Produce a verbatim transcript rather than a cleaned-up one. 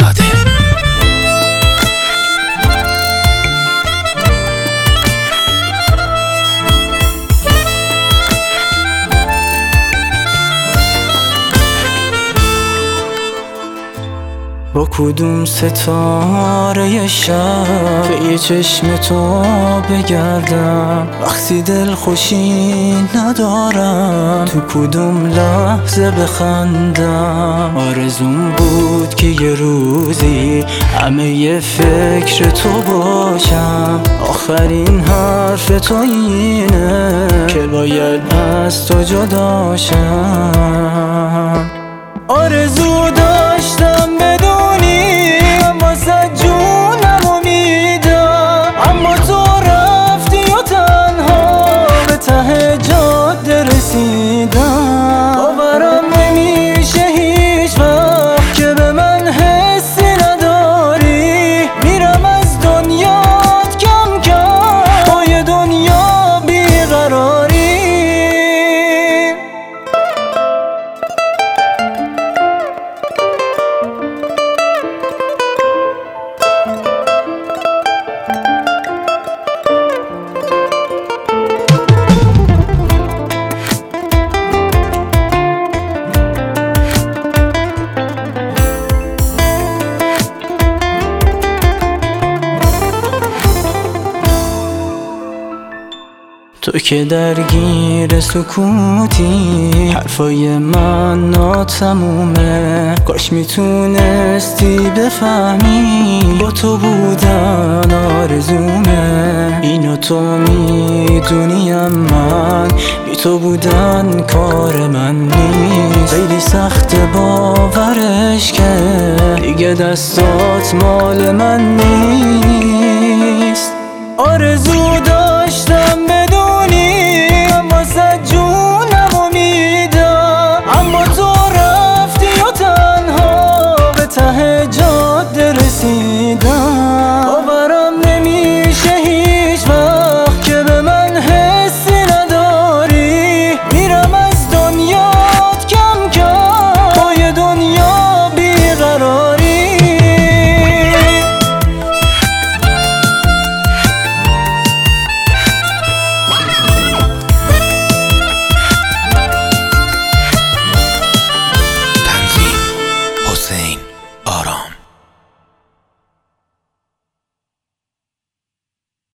زاده. با کدوم ستاره شب به یه چشم تو بگردم وقتی دل خوشی ندارم؟ تو کدوم لحظه بخندم؟ آرزوم بود که یه روزی همه یه فکر تو باشم. آخرین حرف تو اینه که باید از تو جداشم. آرزو داشتم بدونی واسه جونم امیدم، اما تو رفتی و تنها به ته جاده رسیدم. باورم نمیشه هیچ وقت که به من حسی نداری. میرم از دنیات کم کم با یه دنیا بیقراری. تو که درگیر سکوتی، حرفای من ناتمومه. کاش میتونستی بفهمی با تو بودن آرزومه. اینو تو میدونیم من بی تو بودن کار من نیست. خیلی سخت باورش که دیگه دستات مال من نیست. آرزو داشتم بدونی واسه جونم امیدم، اما تو رفتی و تنها به ته جا